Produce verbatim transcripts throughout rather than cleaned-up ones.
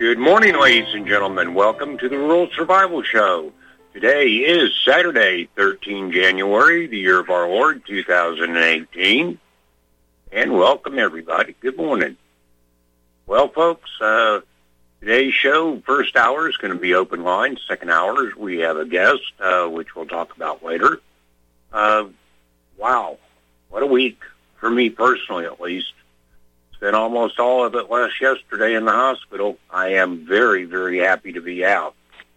Good morning, ladies and gentlemen. Welcome to the Rural Survival Show. Today is Saturday, the thirteenth of January, the year of our Lord, two thousand eighteen. And welcome, everybody. Good morning. Well, folks, uh, today's show, first hour is going to be open line. Second hour, we have a guest, uh, which we'll talk about later. Uh, wow, what a week, for me personally at least. Spent almost all of it last yesterday in the hospital. I am very, very happy to be out.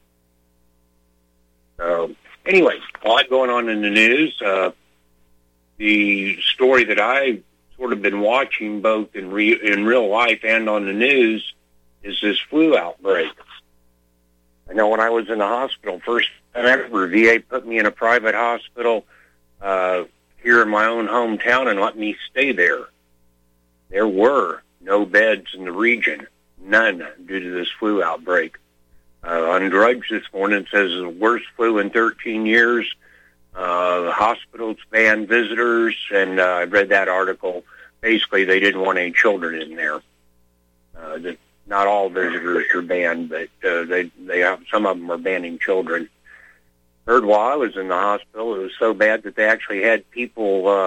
So, anyway, a lot going on in the news. Uh, the story that I've sort of been watching both in, re- in real life and on the news is this flu outbreak. I know when I was in the hospital, first time ever, V A put me in a private hospital uh, here in my own hometown and let me stay there. There were no beds in the region, none, due to this flu outbreak. Uh, on Drudge this morning, it says the worst flu in thirteen years. Uh, hospitals banned visitors, and uh, I read that article. Basically, they didn't want any children in there. Uh, the, not all visitors are banned, but uh, they they have, some of them are banning children. Heard while I was in the hospital, it was so bad that they actually had people uh,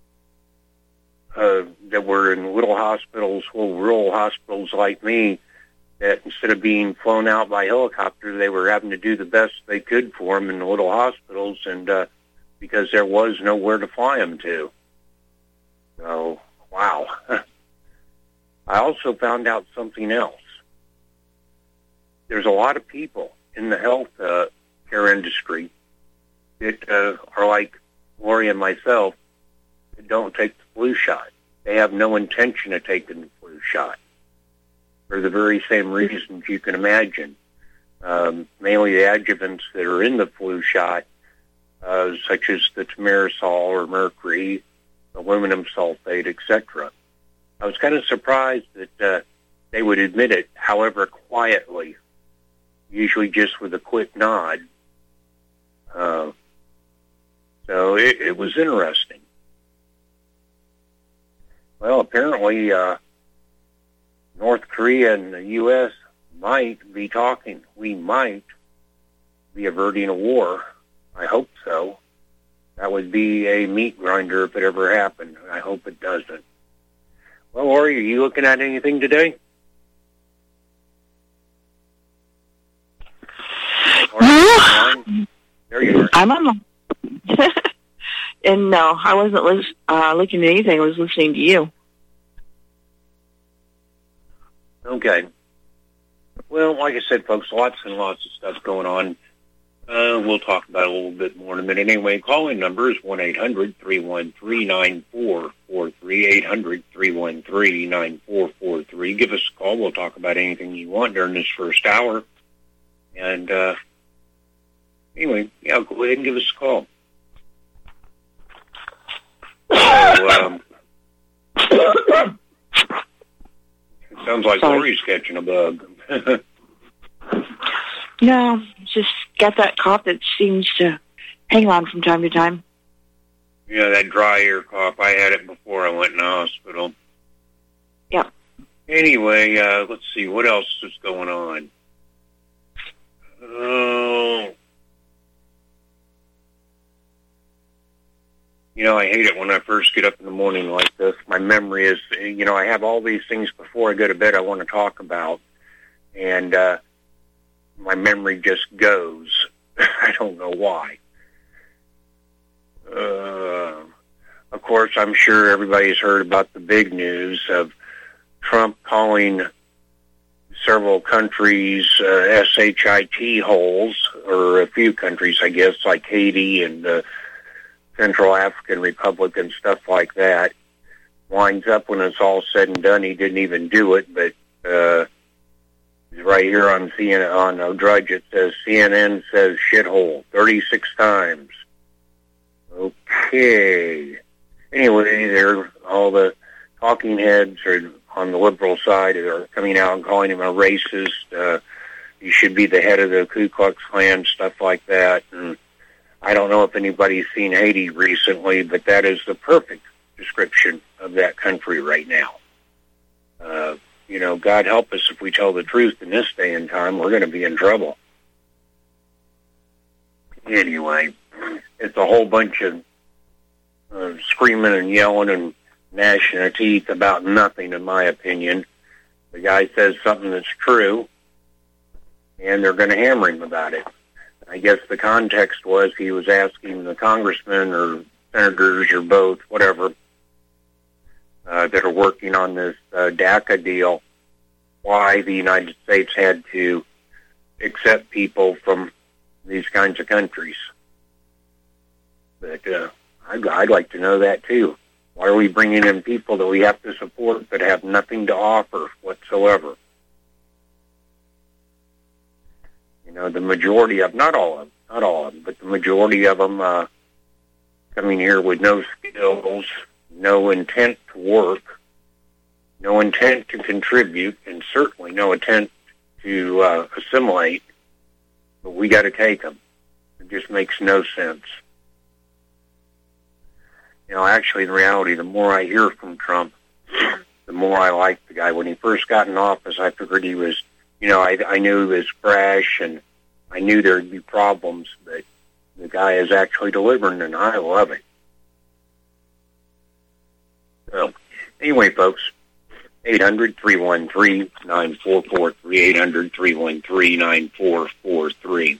uh, that were in little hospitals, little rural hospitals like me, that instead of being flown out by helicopter, they were having to do the best they could for them in the little hospitals, and uh, because there was nowhere to fly them to. So, wow. I also found out something else. There's a lot of people in the health uh, care industry that uh, are like Lori and myself that don't take the flu shot. They have no intention of taking the flu shot for the very same reasons you can imagine. Um, mainly the adjuvants that are in the flu shot, uh, such as the thimerosal or mercury, aluminum sulfate, et cetera. I was kind of surprised that uh, they would admit it, however quietly, usually just with a quick nod. Uh, so it, it was interesting. Well, apparently uh, North Korea and the U S might be talking. We might be averting a war. I hope so. That would be a meat grinder if it ever happened. I hope it doesn't. Well, Lori, are you looking at anything today? No. There you are. I'm on. And no, I wasn't lis- uh, looking at anything. I was listening to you. Okay. Well, like I said, folks, lots and lots of stuff going on. Uh, we'll talk about it a little bit more in a minute. Anyway, call-in number is one eight hundred three one three nine four four three, eight hundred three one three nine four four three. Give us a call. We'll talk about anything you want during this first hour. And uh, anyway, yeah, go ahead and give us a call. So, um, it sounds like Sorry. Lori's catching a bug. No, just got that cough that seems to hang on from time to time. Yeah, that dry ear cough. I had it before I went in the hospital. Yeah. Anyway, uh, let's see. What else is going on? Oh... You know, I hate it when I first get up in the morning like this. My memory is, you know, I have all these things before I go to bed I want to talk about, and uh, my memory just goes. I don't know why. Uh, of course, I'm sure everybody's heard about the big news of Trump calling several countries uh, S H I T holes, or a few countries, I guess, like Haiti and uh, Central African Republic and stuff like that. Winds up when it's all said and done, he didn't even do it, but uh, right here on C N N, on uh, Drudge, it says C N N says shithole thirty-six times. Okay. Anyway, there all the talking heads are on the liberal side are coming out and calling him a racist. Uh, he should be the head of the Ku Klux Klan, stuff like that. And I don't know if anybody's seen Haiti recently, but that is the perfect description of that country right now. Uh, you know, God help us if we tell the truth in this day and time, we're going to be in trouble. Anyway, it's a whole bunch of uh, screaming and yelling and gnashing of teeth about nothing, in my opinion. The guy says something that's true, and they're going to hammer him about it. I guess the context was he was asking the congressmen or senators or both, whatever, uh, that are working on this uh, DACA deal, why the United States had to accept people from these kinds of countries. But uh, I'd, I'd like to know that, too. Why are we bringing in people that we have to support that have nothing to offer whatsoever? You know, the majority of, not all of them, not all of them, but the majority of them uh, coming here with no skills, no intent to work, no intent to contribute, and certainly no intent to uh, assimilate. But we got to take them. It just makes no sense. You know, actually, in reality, the more I hear from Trump, the more I like the guy. When he first got in office, I figured he was, you know, I, I knew he was brash, and I knew there'd be problems, but the guy is actually delivering, and I love it. So, anyway, folks, eight hundred, three one three, nine four four three, eight hundred, three one three, nine four four three.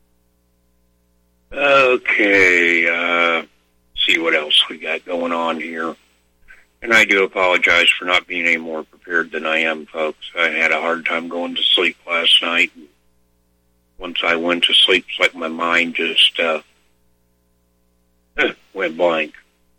Okay, uh, see what else we got going on here. And I do apologize for not being any more prepared than I am, folks. I had a hard time going to sleep last night. Once I went to sleep, it's like my mind just uh, went blank.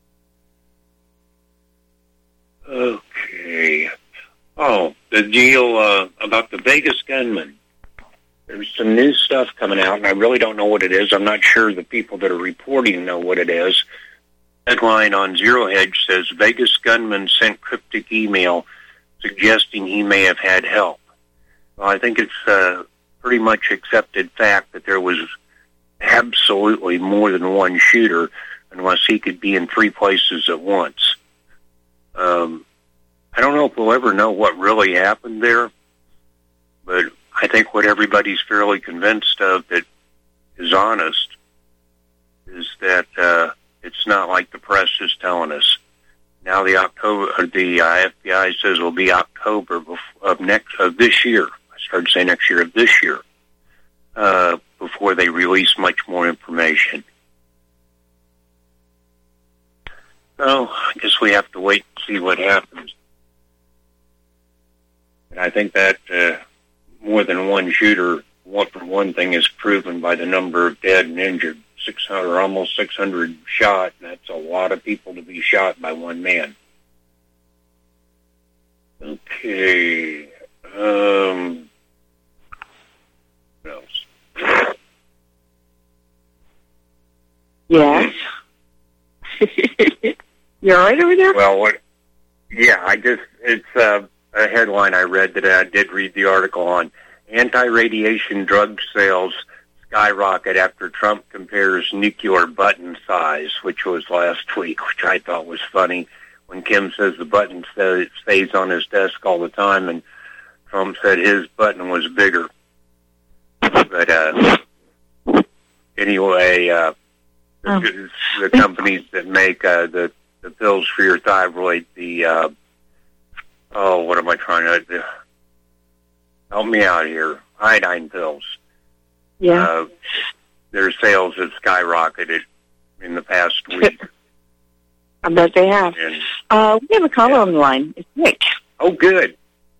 Okay. Oh, the deal uh, about the Vegas gunman. There's some new stuff coming out, and I really don't know what it is. I'm not sure the people that are reporting know what it is. Headline on Zero Hedge says, Vegas gunman sent cryptic email suggesting he may have had help. Well, I think it's a pretty much accepted fact that there was absolutely more than one shooter, unless he could be in three places at once. Um, I don't know if we'll ever know what really happened there, but I think what everybody's fairly convinced of that is honest is that uh, it's not like the press is telling us. Now the October, or the uh, F B I says it'll be October of next of this year. I started saying next year of this year uh, before they release much more information. So I guess we have to wait and see what happens. And I think that uh, more than one shooter, one for one thing, is proven by the number of dead and injured. six hundred, or almost six hundred shot, and that's a lot of people to be shot by one man. Okay. Um, what else? Yes. You all right over there? Well, what? Yeah, I just, it's uh, a headline I read that I did read the article on. Anti-radiation drug sales skyrocket after Trump compares nuclear button size, which was last week, which I thought was funny, when Kim says the button stays on his desk all the time, and Trump said his button was bigger. But uh, anyway, uh, the, oh. the companies that make uh, the, the pills for your thyroid, the, uh, oh, what am I trying to do? Help me out here. Iodine pills. Yeah. Uh, their sales have skyrocketed in the past week. I bet they have. And, uh, we have a caller yeah. on the line. It's Rick. Oh, good.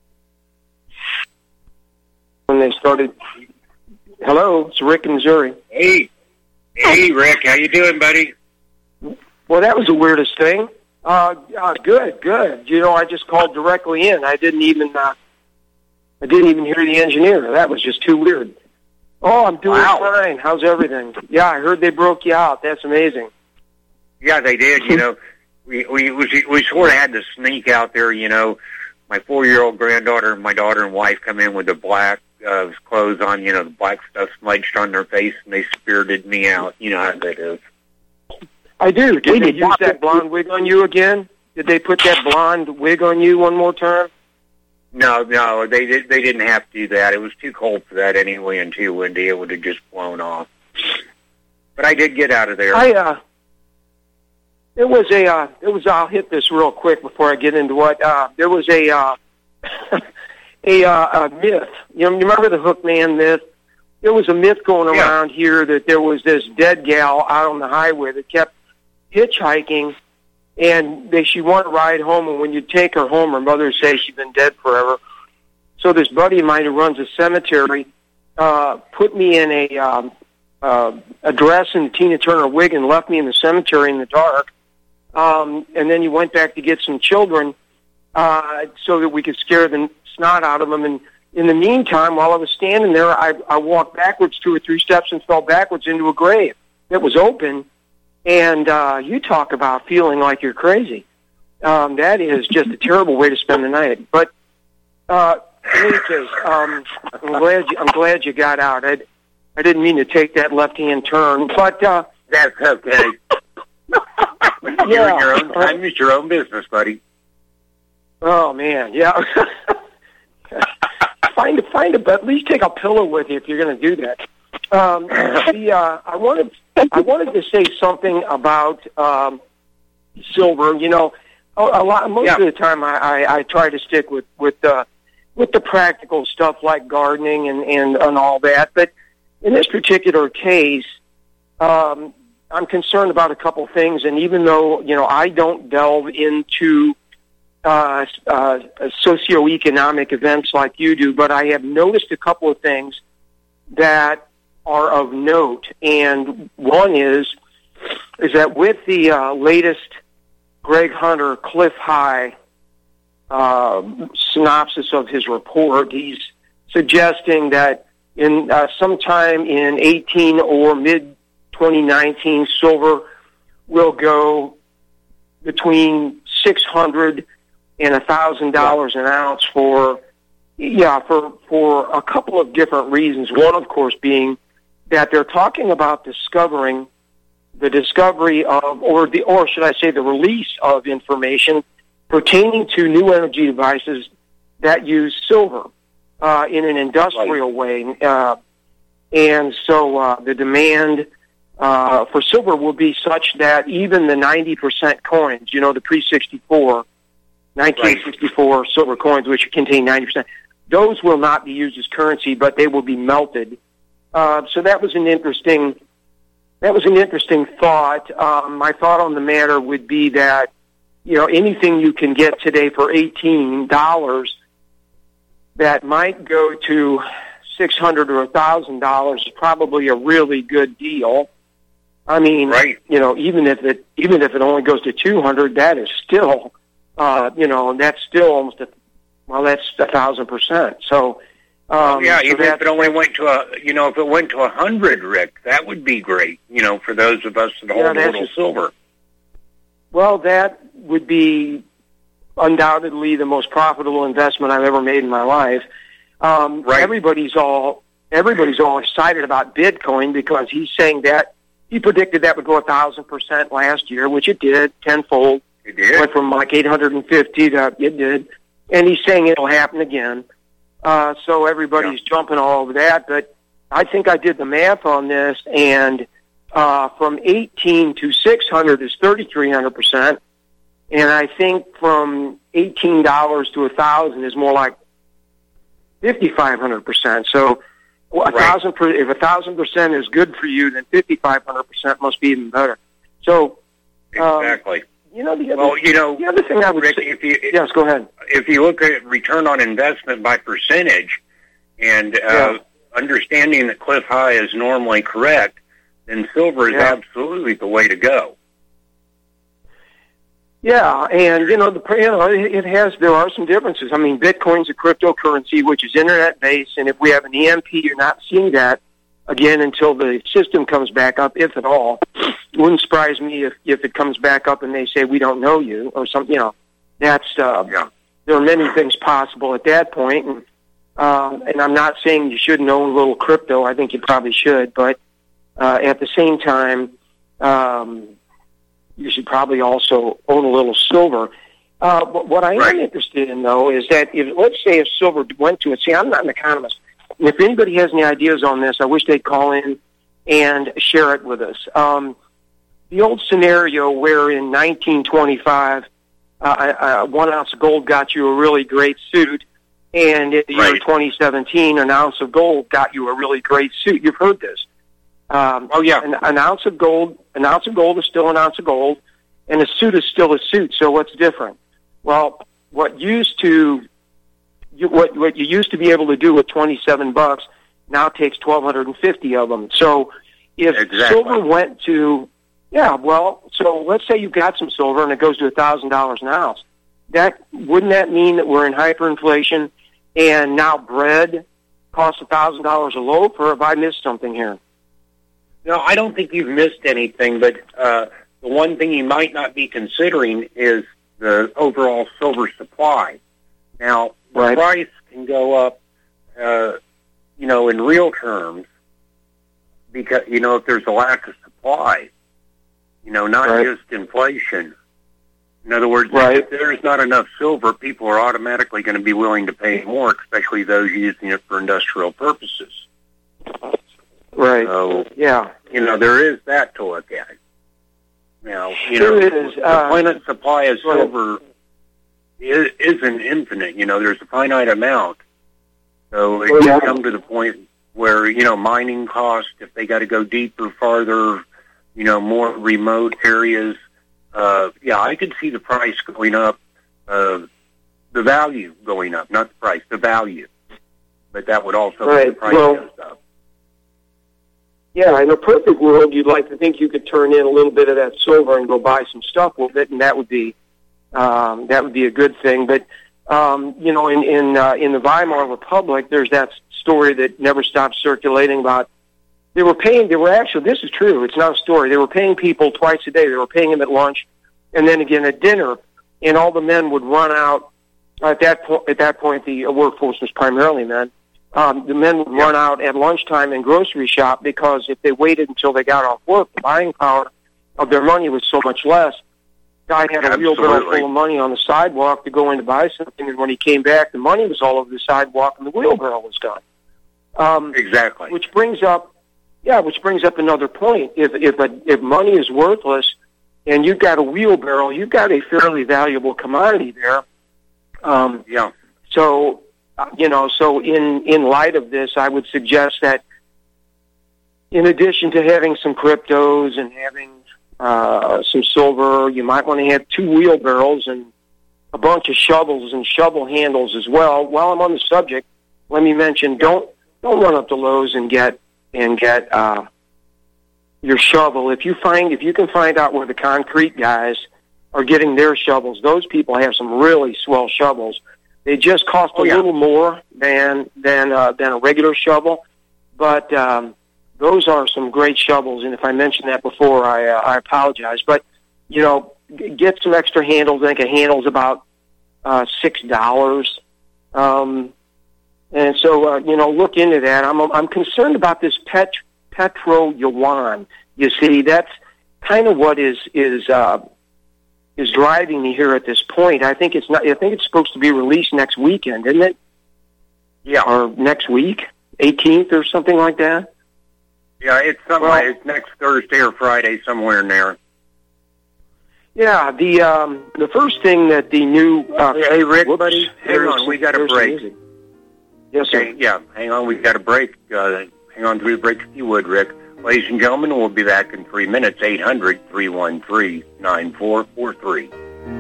When they started, hello, it's Rick in Missouri. Hey, hey, Rick, how you doing, buddy? Well, that was the weirdest thing. Uh, uh, good, good. You know, I just called directly in. I didn't even, uh, I didn't even hear the engineer. That was just too weird. Oh, I'm doing wow. fine. How's everything? Yeah, I heard they broke you out. That's amazing. Yeah, they did. You know, we we we, we sort of had to sneak out there. You know, my four-year-old granddaughter and my daughter and wife come in with the black uh, clothes on. You know, the black stuff smudged on their face, and they spirited me out. You know how that is. I do. Did we they did use that blonde wig on you again? Did they put that blonde wig on you one more time? No, no, they did. They didn't have to do that. It was too cold for that anyway, and too windy. It would have just blown off. But I did get out of there. I uh, there was a uh, it was. I'll hit this real quick before I get into what. Uh, there was a uh, a, uh, a myth. You know, you remember the Hook Man myth? There was a myth going Yeah. around here that there was this dead gal out on the highway that kept hitchhiking, and they she wanted to ride home, and when you take her home, her mother would say she'd been dead forever. So this buddy of mine who runs a cemetery uh, put me in a um, uh, a dress and Tina Turner wig and left me in the cemetery in the dark. Um, and then he went back to get some children uh, so that we could scare the snot out of them. And in the meantime, while I was standing there, I, I walked backwards two or three steps and fell backwards into a grave that was open. And uh, you talk about feeling like you're crazy. Um, that is just a terrible way to spend the night. But uh, in any case, um, I'm glad you, I'm glad you got out. I, I didn't mean to take that left-hand turn, but uh, That's okay. You're Yeah. in your own time. It's your own business, buddy. oh man, yeah. find a find a at least take a pillow with you if you're going to do that. Um, the uh, I wanted I wanted to say something about um, silver. You know, a, a lot most Yeah. of the time I, I, I try to stick with with uh, with the practical stuff like gardening and, and, and all that. But in this particular case, um, I'm concerned about a couple things. And even though you know I don't delve into uh, uh, socioeconomic events like you do, but I have noticed a couple of things that are of note, and one is is that with the uh, latest Greg Hunter Cliff High uh, synopsis of his report, he's suggesting that in uh, sometime in eighteen or mid twenty nineteen, silver will go between six hundred and a thousand dollars an ounce for yeah for for a couple of different reasons. One, of course, being that they're talking about discovering the discovery of, or the, or should I say, the release of information pertaining to new energy devices that use silver uh, in an industrial way, uh, and so uh, the demand uh, for silver will be such that even the ninety percent coins, you know, the pre sixty-four, nineteen sixty-four right. silver coins, which contain ninety percent, those will not be used as currency, but they will be melted. Uh, so that was an interesting, that was an interesting thought. Um, my thought on the matter would be that, you know, anything you can get today for eighteen dollars that might go to six hundred or a thousand dollars is probably a really good deal. I mean, right. you know, even if it even if it only goes to two hundred, that is still, uh, you know, that's still almost a well, that's a thousand percent. So. Um, yeah, so even if it only went to a, you know, if it went to a hundred, Rick, that would be great. You know, for those of us that hold yeah, a little just, silver. Well, that would be undoubtedly the most profitable investment I've ever made in my life. Um, right. Everybody's all everybody's all excited about Bitcoin because he's saying that he predicted that would go a thousand percent last year, which it did, tenfold. It did. Went from like eight hundred and fifty to it did, and he's saying it'll happen again. Uh, so everybody's yeah. jumping all over that, but I think I did the math on this, and uh, from eighteen to six hundred is thirty-three hundred percent, and I think from eighteen dollars to one thousand is more like fifty-five hundred percent. So a right. thousand per, if one thousand percent is good for you, then fifty-five hundred percent must be even better. So um, exactly. You know, the other, well, you know, the other thing I would Rick, say, if you, yes, go ahead. If you look at return on investment by percentage and uh, yeah. understanding that Cliff High is normally correct, then silver is yeah. absolutely the way to go. Yeah, and, you know, the you know, it has, there are some differences. I mean, Bitcoin's a cryptocurrency, which is internet-based, and if we have an E M P, you're not seeing that again until the system comes back up, if at all. It wouldn't surprise me if, if it comes back up and they say, we don't know you, or something, you know. That's, uh, yeah. there are many things possible at that point, and, uh, and I'm not saying you shouldn't own a little crypto. I think you probably should, but uh, at the same time, um, you should probably also own a little silver. Uh, but what I am Right. interested in, though, is that if, let's say if silver went to it, see, I'm not an economist. If anybody has any ideas on this, I wish they'd call in and share it with us. Um, the old scenario where in nineteen twenty-five, uh, uh, one ounce of gold got you a really great suit, and in the year Right. twenty seventeen, an ounce of gold got you a really great suit. You've heard this. Um, Oh, yeah. an, an ounce of gold, an ounce of gold is still an ounce of gold, and a suit is still a suit. So what's different? Well, what used to, you, what what you used to be able to do with twenty-seven bucks now takes twelve hundred and fifty of them. So if Exactly. silver went to, yeah, well, so let's say you've got some silver and it goes to a thousand dollars an ounce. That wouldn't that mean that we're in hyperinflation and now bread costs a thousand dollars a loaf, or have I missed something here? No, I don't think you've missed anything, but uh, the one thing you might not be considering is the overall silver supply. Now, the Right. price can go up, uh, you know, in real terms, because, you know, if there's a lack of supply, you know, not Right. just inflation. In other words, Right. if there's not enough silver, people are automatically going to be willing to pay more, especially those using it for industrial purposes. Right. So, Yeah. you know, there is that to look at. Now, you know, There is, the uh, planet supply of go ahead. silver is, isn't infinite. You know, there's a finite amount. So it Well, yeah. can come to the point where, you know, mining costs, if they got to go deeper, farther, you know, more remote areas, uh, yeah, I could see the price going up, uh, the value going up, not the price, the value. But that would also mean the Right. price Well, goes up. Yeah, in a perfect world, you'd like to think you could turn in a little bit of that silver and go buy some stuff with it, and that would be um, that would be a good thing. But um, you know, in in uh, in the Weimar Republic, there's that story that never stopped circulating about they were paying. They were actually this is true. It's not a story. They were paying people twice a day. They were paying them at lunch, and then again at dinner. And all the men would run out at that point. At that point, the workforce was primarily men. Um, the men would run out at lunchtime and grocery shop because if they waited until they got off work, the buying power of their money was so much less. Guy had a wheelbarrow Absolutely. full of money on the sidewalk to go in to buy something, and when he came back, the money was all over the sidewalk and the wheelbarrow was gone. Um, Exactly. which brings up, yeah, which brings up another point. If if a, if money is worthless and you've got a wheelbarrow, you've got a fairly valuable commodity there. Um, Yeah. so. Uh, you know, so in, in light of this, I would suggest that in addition to having some cryptos and having uh, some silver, you might want to have two wheelbarrows and a bunch of shovels and shovel handles as well. While I'm on the subject, let me mention don't don't run up to Lowe's and get and get uh, your shovel. If you find if you can find out where the concrete guys are getting their shovels, those people have some really swell shovels. They just cost a Oh, yeah. little more than than uh, than a regular shovel, but um, those are some great shovels. And if I mentioned that before, I uh, I apologize. But you know, g- get some extra handles. I think a handle's about uh, six dollars. Um, and so uh, you know, look into that. I'm I'm concerned about this pet petro yuan. You see, that's kind of what is is. Uh, is driving me here at this point. I think it's not. I think it's supposed to be released next weekend, isn't it? Yeah. Or next week, eighteenth or something like that. Yeah, it's somewhere. Well- It's next Thursday or Friday, somewhere in there. Yeah. The um, the first thing that the new uh, Hey, hey, Rick, whoops, buddy, hang there's on, some- we got a there's some break. music. Yes, sir. Okay, yeah, hang on, we've got a break. Uh, hang on to the break if you would, Rick. Ladies and gentlemen, we'll be back in three minutes. eight hundred, three one three, nine four four three.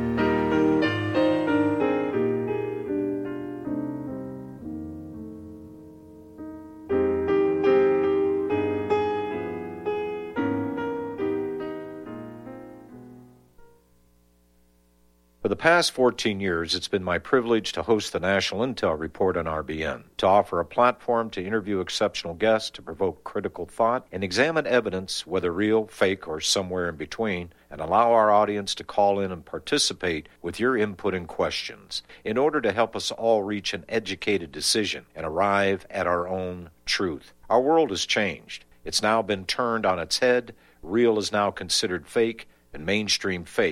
For the past fourteen years, it's been my privilege to host the National Intel Report on R B N, to offer a platform to interview exceptional guests, to provoke critical thought, and examine evidence, whether real, fake, or somewhere in between, and allow our audience to call in and participate with your input and questions in order to help us all reach an educated decision and arrive at our own truth. Our world has changed. It's now been turned on its head. Real is now considered fake, and mainstream fake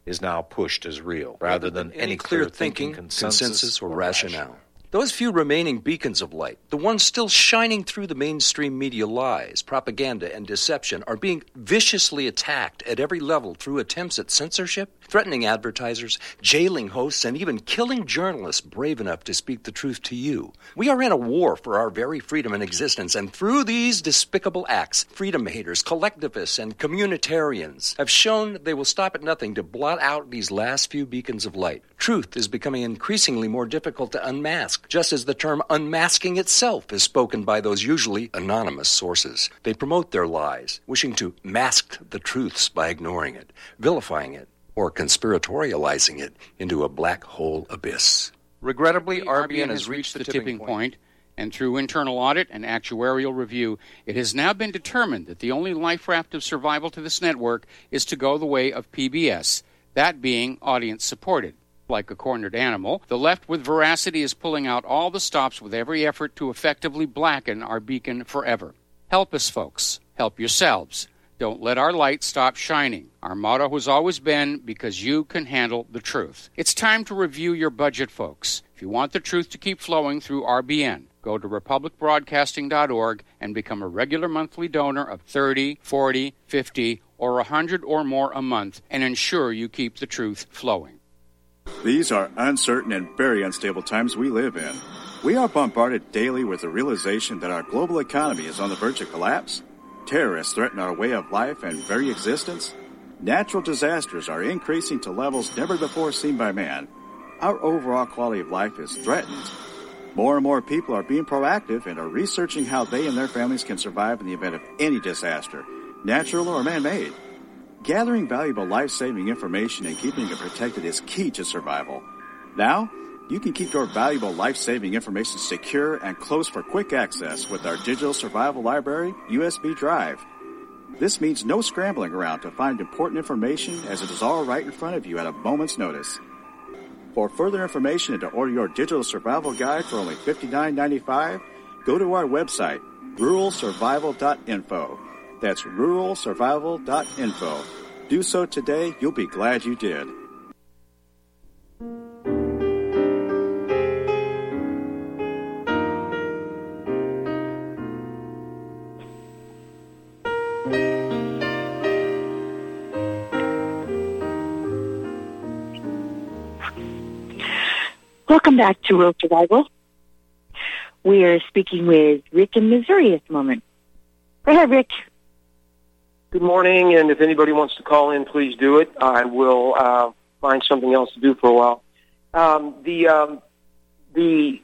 is now pushed as real, rather than any clear thinking, consensus, or rationale. Those few remaining beacons of light, the ones still shining through the mainstream media lies, propaganda, and deception, are being viciously attacked at every level through attempts at censorship, threatening advertisers, jailing hosts, and even killing journalists brave enough to speak the truth to you. We are in a war for our very freedom and existence, and through these despicable acts, freedom haters, collectivists, and communitarians have shown they will stop at nothing to blot out these last few beacons of light. Truth is becoming increasingly more difficult to unmask, just as the term unmasking itself is spoken by those usually anonymous sources. They promote their lies, wishing to mask the truths by ignoring it, vilifying it, or conspiratorializing it into a black hole abyss. Regrettably, R B N has reached the tipping point, and through internal audit and actuarial review, it has now been determined that the only life raft of survival to this network is to go the way of P B S, that being audience-supported. Like a cornered animal, the left with veracity is pulling out all the stops with every effort to effectively blacken our beacon forever. Help us, folks. Help yourselves. Don't let our light stop shining. Our motto has always been, because you can handle the truth. It's time to review your budget, folks. If you want the truth to keep flowing through R B N, go to republic broadcasting dot org and become a regular monthly donor of thirty, forty, fifty, or one hundred or more a month and ensure you keep the truth flowing. These are uncertain and very unstable times we live in. We are bombarded daily with the realization that our global economy is on the verge of collapse. Terrorists threaten our way of life and very existence. Natural disasters are increasing to levels never before seen by man. Our overall quality of life is threatened. More and more people are being proactive and are researching how they and their families can survive in the event of any disaster, natural or man-made. Gathering valuable life-saving information and keeping it protected is key to survival. Now, you can keep your valuable life-saving information secure and close for quick access with our Digital Survival Library U S B drive. This means no scrambling around to find important information, as it is all right in front of you at a moment's notice. For further information and to order your digital survival guide for only fifty-nine ninety-five, go to our website, rural survival dot info. That's rural survival dot info. Do so today. You'll be glad you did. Welcome back to Rural Survival. We are speaking with Rick in Missouri at the moment. Go ahead, Rick. Good morning, and if anybody wants to call in, please do it. I will uh, find something else to do for a while. Um, the um, the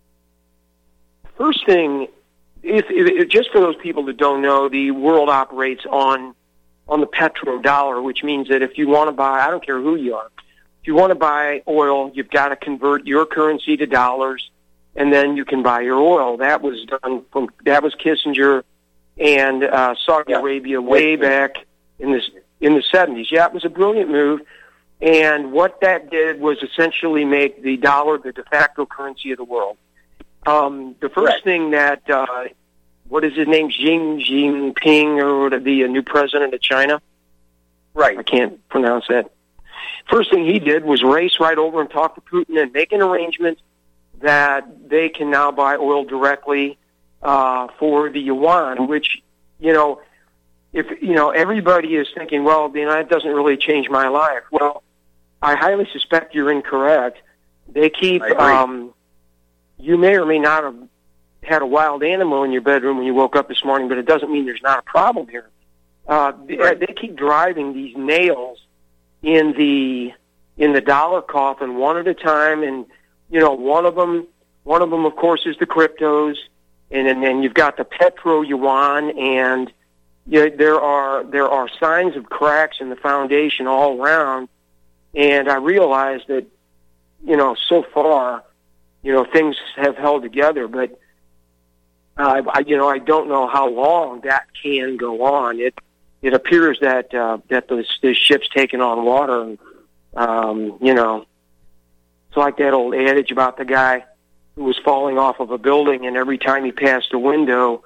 first thing, if, if just for those people that don't know, the world operates on on the petrodollar, which means that if you want to buy, I don't care who you are, if you want to buy oil, you've got to convert your currency to dollars, and then you can buy your oil. That was done from that was Kissinger and uh, Saudi yeah. Arabia way back in the in the seventies. Yeah, it was a brilliant move, and what that did was essentially make the dollar the de facto currency of the world. Um, the first right. thing that uh, what is his name, Xi Jinping, or the uh, new president of China? Right, I can't pronounce that. First thing he did was race right over and talk to Putin and make an arrangement that they can now buy oil directly Uh, for the yuan, which, you know, if, you know, everybody is thinking, well, you know, that doesn't really change my life. Well, I highly suspect you're incorrect. They keep, um, you may or may not have had a wild animal in your bedroom when you woke up this morning, but it doesn't mean there's not a problem here. Uh, right. they, they keep driving these nails in the, in the dollar coffin one at a time. And, you know, one of them, one of them, of course, is the cryptos. And then, then you've got the petro yuan, and you know, there are there are signs of cracks in the foundation all around. And I realized that, you know, so far, you know, things have held together, but uh, I, you know, I don't know how long that can go on. It it appears that uh, that the, the ship's taking on water. And, um, you know, it's like that old adage about the guy who was falling off of a building, and every time he passed a window,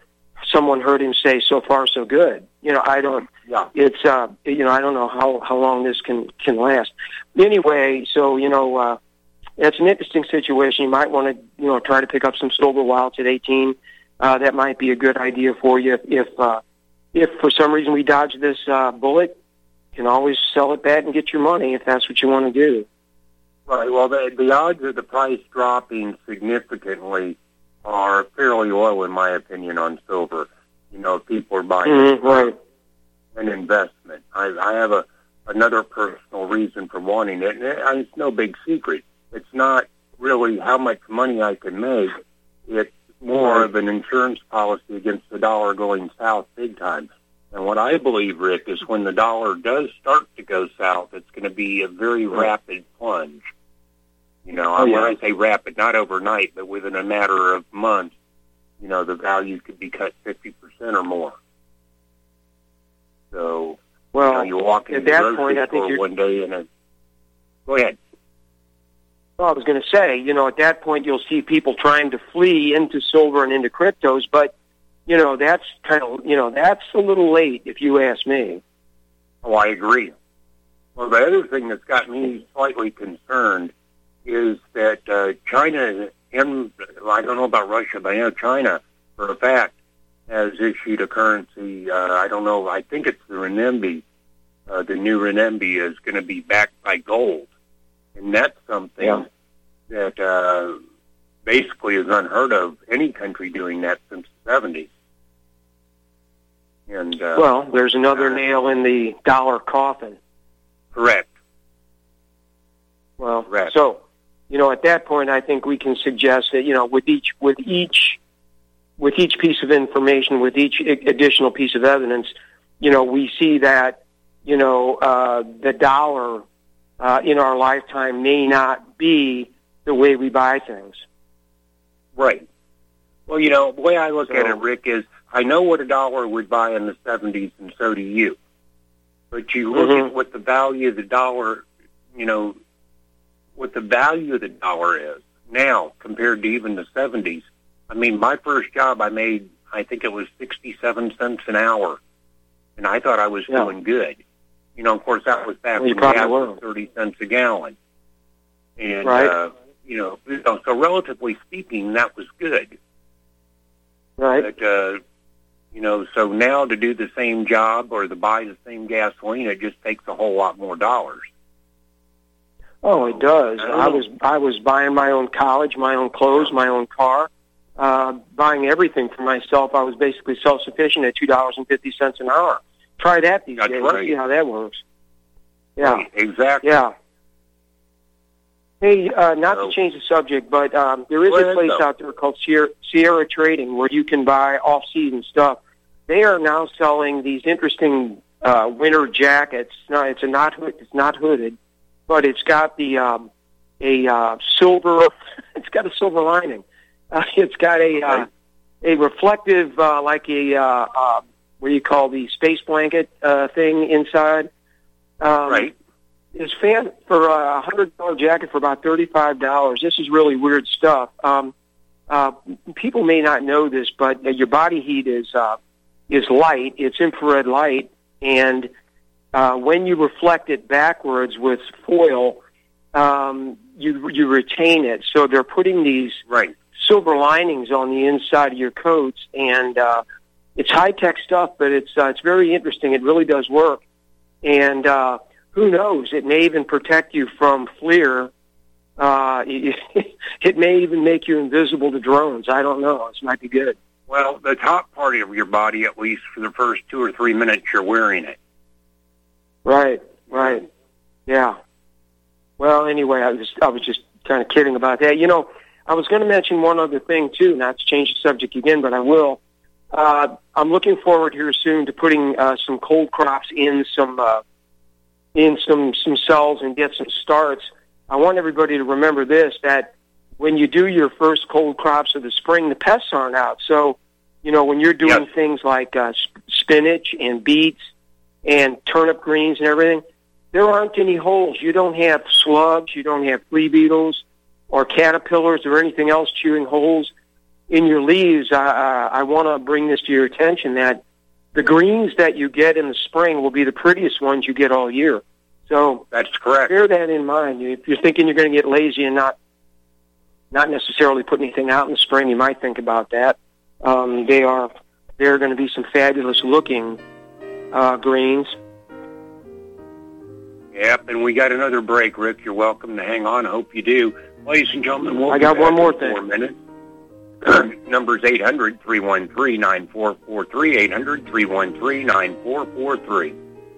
someone heard him say, "So far, so good." You know, I don't. Yeah. It's uh, you know, I don't know how how long this can can last. Anyway, so you know, uh, it's an interesting situation. You might want to you know try to pick up some silver while it's at eighteen. Uh, that might be a good idea for you. If if, uh, if for some reason we dodge this uh, bullet, you can always sell it back and get your money if that's what you want to do. Right. Well, the, the odds of the price dropping significantly are fairly low, in my opinion, on silver. You know, if people are buying mm-hmm, right. an investment. I, I have a another personal reason for wanting it, and it, it's no big secret. It's not really how much money I can make. It's more right. of an insurance policy against the dollar going south big time. And what I believe, Rick, is when the dollar does start to go south, it's going to be a very right. rapid plunge. You know, oh, when yeah. I say rapid, not overnight, but within a matter of months, you know, the value could be cut fifty percent or more. So, well, you know, you walk into at the that grocery point, I think store you're... one day and a... Go ahead. Well, I was going to say, you know, at that point you'll see people trying to flee into silver and into cryptos, but, you know, that's kind of, you know, that's a little late if you ask me. Oh, I agree. Well, the other thing that's got me slightly concerned is that uh, China, and I don't know about Russia, but I know China, for a fact, has issued a currency, uh, I don't know, I think it's the renminbi. Uh, the new renminbi is going to be backed by gold. And that's something yeah. that uh, basically is unheard of, any country doing that since the seventies. And uh, well, there's another uh, nail in the dollar coffin. Correct. Well, correct. So, you know, at that point, I think we can suggest that, you know, with each, with each, with each piece of information, with each additional piece of evidence, you know, we see that, you know, uh, the dollar uh, in our lifetime may not be the way we buy things. Right. Well, you know, the way I look so, at it, Rick, is I know what a dollar would buy in the seventies, and so do you. But you look mm-hmm. at what the value of the dollar, you know, what the value of the dollar is now compared to even the seventies. I mean, my first job, I made, I think it was sixty-seven cents an hour, and I thought I was yeah. doing good. You know, of course, that was back well, when gas was thirty cents a gallon. And, right. uh, you know, so relatively speaking, that was good. Right. But, uh, you know, so now to do the same job or to buy the same gasoline, it just takes a whole lot more dollars. Oh, it does. I, I was I was buying my own college, my own clothes, my own car, uh, buying everything for myself. I was basically self-sufficient at two dollars and fifty cents an hour. Try that these That's days. Right. See how that works. Yeah. Right, exactly. Yeah. Hey, uh, not so, to change the subject, but um, there is a place though. out there called Sierra, Sierra Trading where you can buy off-season stuff. They are now selling these interesting uh, winter jackets. No, it's a not it's not hooded, but it's got the um, a uh, silver. It's got a silver lining. Uh, it's got a uh, a reflective, uh, like a uh, uh, what do you call the space blanket uh, thing inside. Um, right. It's fan for a hundred dollar jacket for about thirty five dollars. This is really weird stuff. Um, uh, people may not know this, but uh, your body heat is uh, is light. It's infrared light, and uh, when you reflect it backwards with foil, um, you you retain it. So they're putting these right. silver linings on the inside of your coats, and uh, it's high tech stuff, but it's uh, it's very interesting. It really does work, and uh, who knows? It may even protect you from FLIR. Uh, it, it may even make you invisible to drones. I don't know. This might be good. Well, the top part of your body, at least for the first two or three minutes, you're wearing it. Right. Right. Yeah. Well, anyway, I was I was just kind of kidding about that. You know, I was going to mention one other thing too. Not to change the subject again, but I will. Uh, I'm looking forward here soon to putting uh, some cold crops in some. Uh, in some, some cells and get some starts. I want everybody to remember this, that when you do your first cold crops of the spring, the pests aren't out. So, you know, when you're doing yes. things like uh, spinach and beets and turnip greens and everything, there aren't any holes. You don't have slugs, you don't have flea beetles or caterpillars or anything else chewing holes in your leaves, uh, I want to bring this to your attention that the greens that you get in the spring will be the prettiest ones you get all year. So that's correct. Bear that in mind. If you're thinking you're going to get lazy and not not necessarily put anything out in the spring, you might think about that. Um, they are they're going to be some fabulous looking uh, greens. Yep, and we got another break, Rick. You're welcome to hang on. I hope you do. Ladies and gentlemen, we'll I got one more thing. Four minutes. Number is eight hundred, three one three, nine four four three, eight hundred, three one three, nine four four three.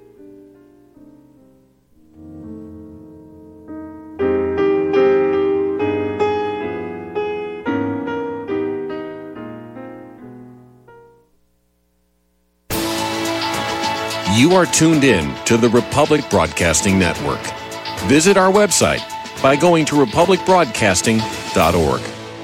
You are tuned in to the Republic Broadcasting Network. Visit our website by going to republic broadcasting dot org.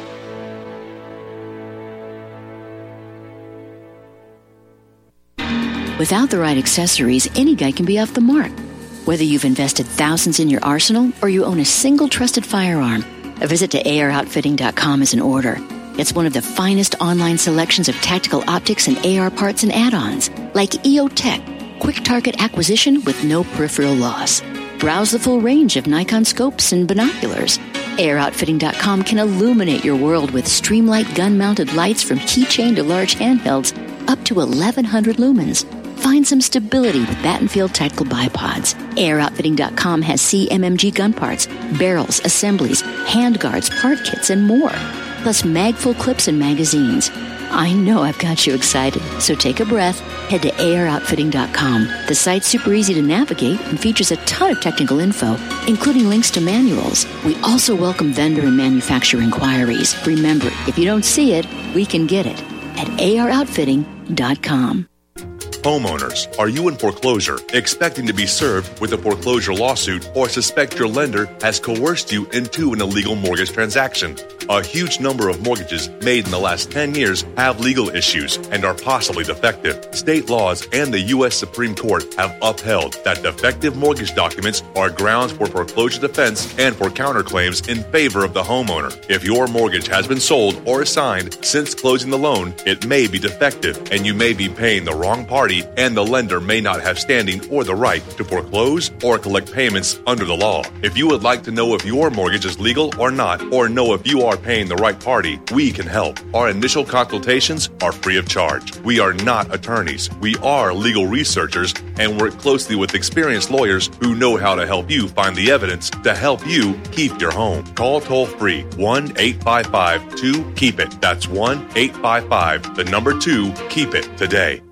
Without the right accessories, any guy can be off the mark. Whether you've invested thousands in your arsenal or you own a single trusted firearm, a visit to A R outfitting dot com is in order. It's one of the finest online selections of tactical optics and A R parts and add-ons, like E O Tech, quick target acquisition with no peripheral loss. Browse the full range of Nikon scopes and binoculars. A R outfitting dot com can illuminate your world with Streamlight gun-mounted lights from keychain to large handhelds up to eleven hundred lumens. Find some stability with Battenfield Tactical Bipods. A R outfitting dot com has C M M G gun parts, barrels, assemblies, handguards, part kits, and more. Plus mag-full clips and magazines. I know I've got you excited, so take a breath. Head to A R outfitting dot com. The site's super easy to navigate and features a ton of technical info, including links to manuals. We also welcome vendor and manufacturer inquiries. Remember, if you don't see it, we can get it at A R outfitting dot com. Homeowners, are you in foreclosure, expecting to be served with a foreclosure lawsuit, or suspect your lender has coerced you into an illegal mortgage transaction? A huge number of mortgages made in the last ten years have legal issues and are possibly defective. State laws and the U S Supreme Court have upheld that defective mortgage documents are grounds for foreclosure defense and for counterclaims in favor of the homeowner. If your mortgage has been sold or assigned since closing the loan, it may be defective and you may be paying the wrong party, and the lender may not have standing or the right to foreclose or collect payments under the law. If you would like to know if your mortgage is legal or not, or know if you are paying the right party, we can help. Our initial consultations are free of charge. We are not attorneys. We are legal researchers and work closely with experienced lawyers who know how to help you find the evidence to help you keep your home. Call toll-free one eight five five two keep it. That's one eight five five, the number two, keep it today.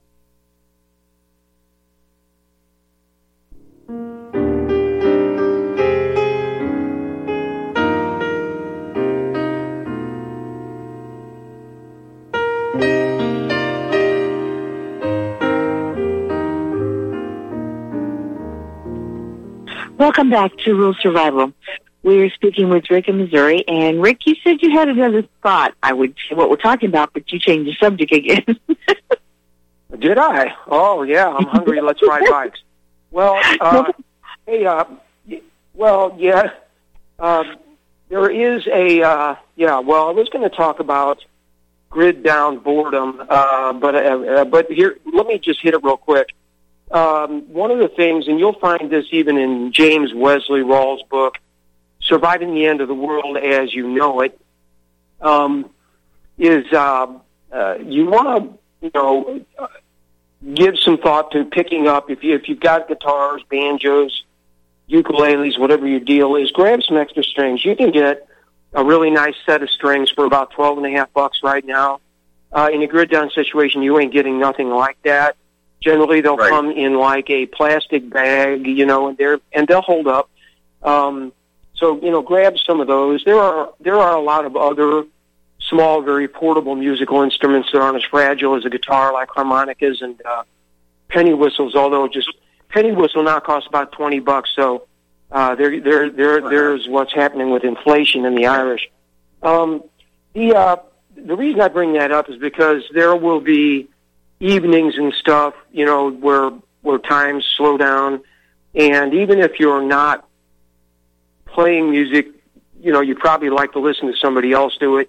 Welcome back to Rural Survival. We're speaking with Rick in Missouri. And Rick, you said you had another thought. I would say what we're talking about, but you changed the subject again. Did I? Oh, yeah, I'm hungry. Let's ride bikes. Well, uh, hey, uh, well, yeah, uh, there is a, uh, yeah, well, I was going to talk about grid down boredom, uh, but, uh, but here, let me just hit it real quick. Um, one of the things, and you'll find this even in James Wesley Rawls' book, Surviving the End of the World as You Know It, um, is uh, uh, you want to, you know, give some thought to picking up, if, you, if you've got guitars, banjos, ukuleles, whatever your deal is, grab some extra strings. You can get a really nice set of strings for about twelve and a half bucks right now. Uh, in a grid down situation, you ain't getting nothing like that. Generally, they'll right. come in like a plastic bag, you know, and they're and they'll hold up. Um, so, you know, grab some of those. There are there are a lot of other small, very portable musical instruments that aren't as fragile as a guitar, like harmonicas and uh, penny whistles. Although, just penny whistle now costs about twenty bucks. So, uh, there there there there's what's happening with inflation in the Irish. Um, the uh, the reason I bring that up is because there will be evenings and stuff, you know, where where times slow down, and even if you're not playing music, you know, you probably like to listen to somebody else do it.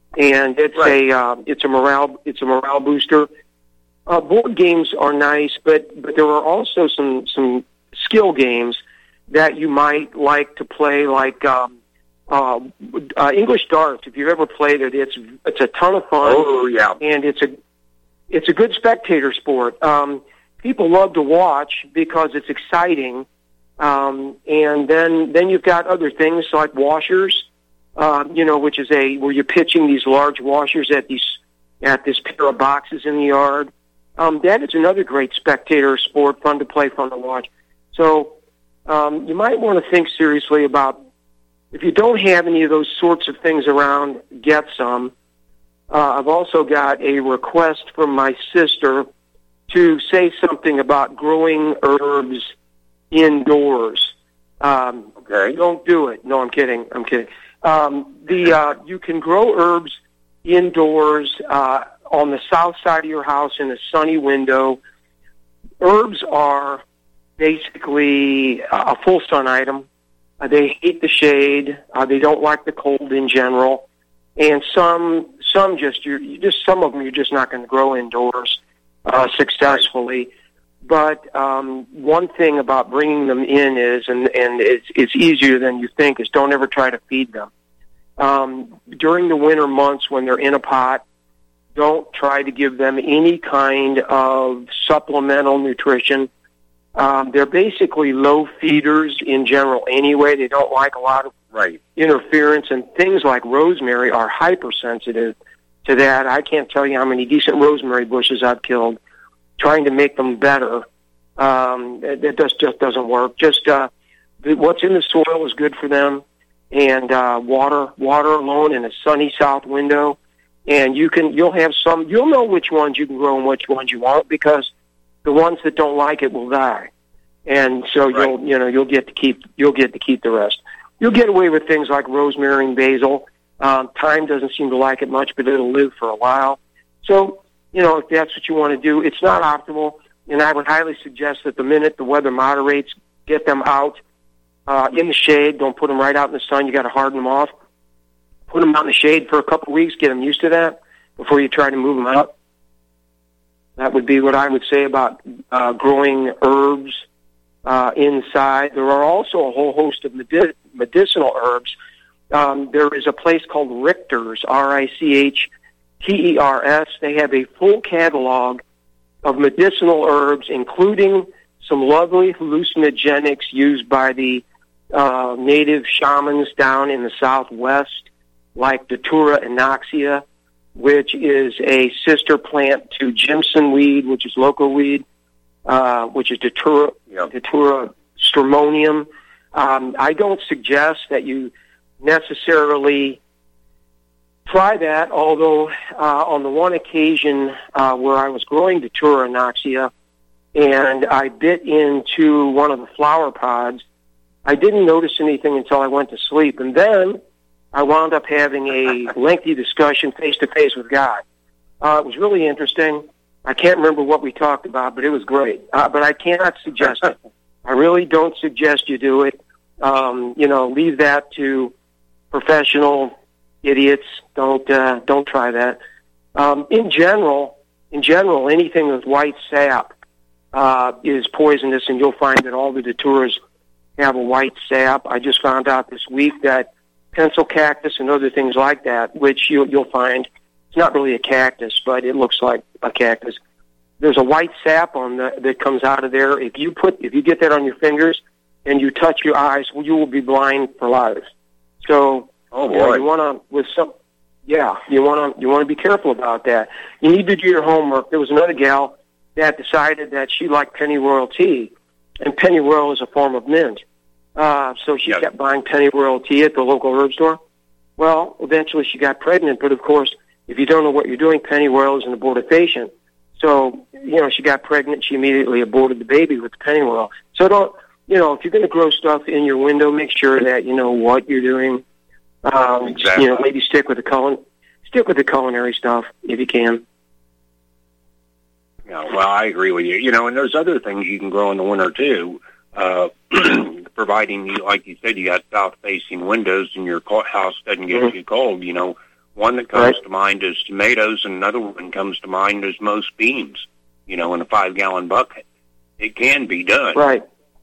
and it's Right. a uh, it's a morale it's a morale booster. Uh, board games are nice, but but there are also some some skill games that you might like to play, like um, uh, uh, English darts. If you've ever played it, it's it's a ton of fun. Oh, yeah. And it's a it's a good spectator sport. Um, people love to watch because it's exciting. Um, and then then you've got other things like washers, uh, you know, which is a where you're pitching these large washers at these at this pair of boxes in the yard. Um, that is another great spectator sport, fun to play, fun to watch. So um, you might want to think seriously about, if you don't have any of those sorts of things around, get some. Uh, I've also got a request from my sister to say something about growing herbs indoors. Um, Okay. Don't do it. No, I'm kidding. I'm kidding. Um, the uh, you can grow herbs indoors uh, on the south side of your house in a sunny window. Herbs are basically a full sun item. Uh, they hate the shade. Uh, they don't like the cold in general. And some, some just you you just some of them you're just not going to grow indoors uh, successfully. But um, one thing about bringing them in is, and, and it's, it's easier than you think, is don't ever try to feed them. Um, during the winter months when they're in a pot, don't try to give them any kind of supplemental nutrition. Um, they're basically low feeders in general anyway. They don't like a lot of Right. interference, and things like rosemary are hypersensitive to that. I can't tell you how many decent rosemary bushes I've killed trying to make them better. Um, it, it just, just doesn't work. Just uh, the, what's in the soil is good for them, and uh, water, water alone in a sunny south window, and you can you'll have some. You'll know which ones you can grow and which ones you won't, because the ones that don't like it will die, and so Right. you'll you know you'll get to keep you'll get to keep the rest. You'll get away with things like rosemary and basil. Um, thyme doesn't seem to like it much, but it'll live for a while. So, you know, if that's what you want to do, it's not optimal, and I would highly suggest that the minute the weather moderates, get them out uh, in the shade. Don't put them right out in the sun. You got to harden them off. Put them out in the shade for a couple of weeks. Get them used to that before you try to move them out. That would be what I would say about uh, growing herbs uh, inside. There are also a whole host of medi- medicinal herbs. Um, there is a place called Richter's, R I C H T E R S. They have a full catalog of medicinal herbs, including some lovely hallucinogenics used by the uh, native shamans down in the Southwest, like Datura inoxia, which is a sister plant to Jimson weed, which is local weed, uh, which is Datura, Yep. Datura stramonium. Um, I don't suggest that you necessarily try that, although uh, on the one occasion uh, where I was growing Datura inoxia and I bit into one of the flower pods, I didn't notice anything until I went to sleep. And then I wound up having a lengthy discussion face-to-face with God. Uh, it was really interesting. I can't remember what we talked about, but it was great. Uh, but I cannot suggest it. I really don't suggest you do it. Um, you know, leave that to professional idiots. Don't uh, don't try that. Um, in general, in general, anything with white sap uh, is poisonous, and you'll find that all the Daturas have a white sap. I just found out this week that pencil cactus and other things like that, which you, you'll find, it's not really a cactus, but it looks like a cactus. There's a white sap on the, that comes out of there. If you put, if you get that on your fingers and you touch your eyes, well, you will be blind for life. So, Oh, you know, boy. you want to with some, yeah, you want to you want to be careful about that. You need to do your homework. There was another gal that decided that she liked pennyroyal tea, and pennyroyal is a form of mint. Uh, so she Yep. kept buying pennyroyal tea at the local herb store. Well, eventually she got pregnant, but of course, if you don't know what you're doing, pennyroyal is an abortifacient. So, you know, she got pregnant, she immediately aborted the baby with the pennyroyal. So don't, you know, if you're going to grow stuff in your window, make sure that you know what you're doing. Um, Exactly. You know, maybe stick with the culin- stick with the culinary stuff if you can. Yeah, well, I agree with you. You know, and there's other things you can grow in the winter too, uh, providing you, like you said, you got south-facing windows and your co- house doesn't get Mhm. too cold. You know, One that comes Right. to mind is tomatoes, and another one comes to mind is most beans, you know, in a five-gallon bucket. It can be done. Right.